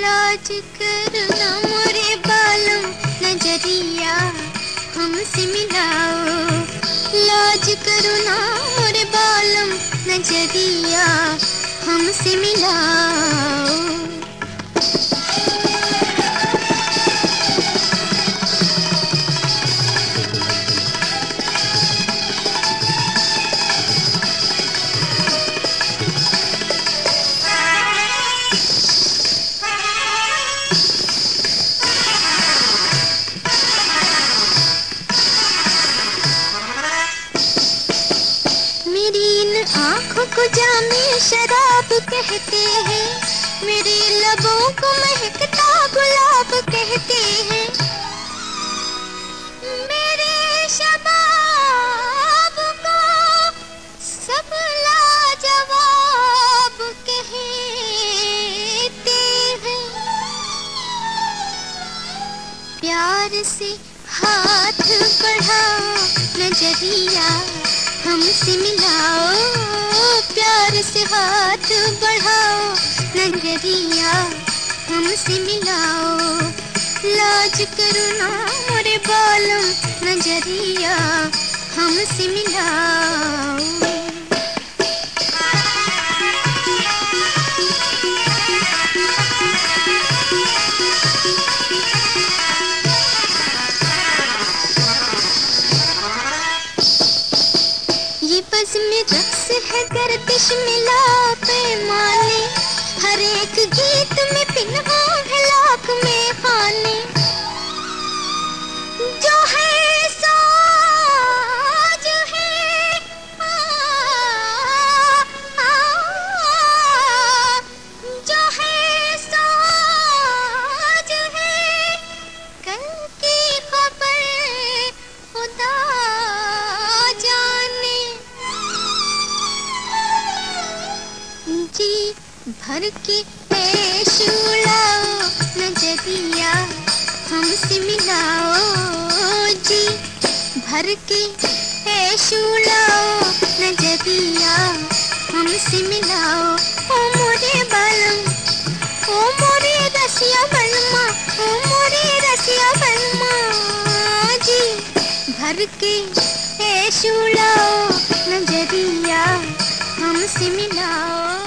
लाज करना मोरे बालों, नजरिया हमसे मिलाओ। लाज करो ना मोरे बालों, नजरिया हमसे मिलाओ। मेरी इन आँखों को जामे शराब कहते हैं, मेरे लबों को महकता गुलाब कहते हैं। मेरे शबाब को सब लाजवाब कहते हैं। प्यार से हाथ बढ़ाओ, नजरिया हमसे मिलाओ। प्यार से हाथ बढ़ाओ, नजरिया हमसे मिलाओ। लाज करो ना मोरे बालों, नजरिया हमसे मिलाओ। ये बज़्म रक़्स है, गर्दिश मिला पैमाने, हर एक गीत में पिन्हा है लाख में खाने। जो है साज है जो है साज है, कल की खबर खुदा जाने। जी भर के ऐश उड़ाओ, नजरिया हमसे मिलाओ। जी भर के ऐश उड़ाओ, नजरिया हमसे मिलाओ। ओ मोरे बालम, ओ मोरे रसिया बनमा, ओ मोरे रसिया बनमा। जी भर के ऐश उड़ाओ, नजरिया हमसे मिलाओ।